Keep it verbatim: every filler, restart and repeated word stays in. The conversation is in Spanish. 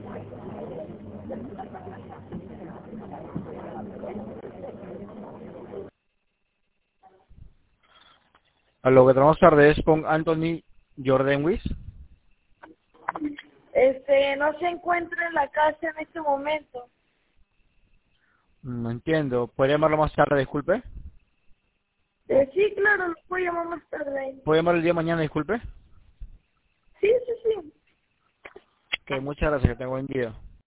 Aló, que tenemos tardes con Anthony Jordanwis. Este, no se encuentra en la casa en este momento. No entiendo. ¿Puede llamarlo más tarde, disculpe? Eh, sí, claro, lo puedo llamar más tarde. ¿Puede llamarlo el día de mañana, disculpe? Sí, sí, sí. Que muchas gracias, que tengo buen día.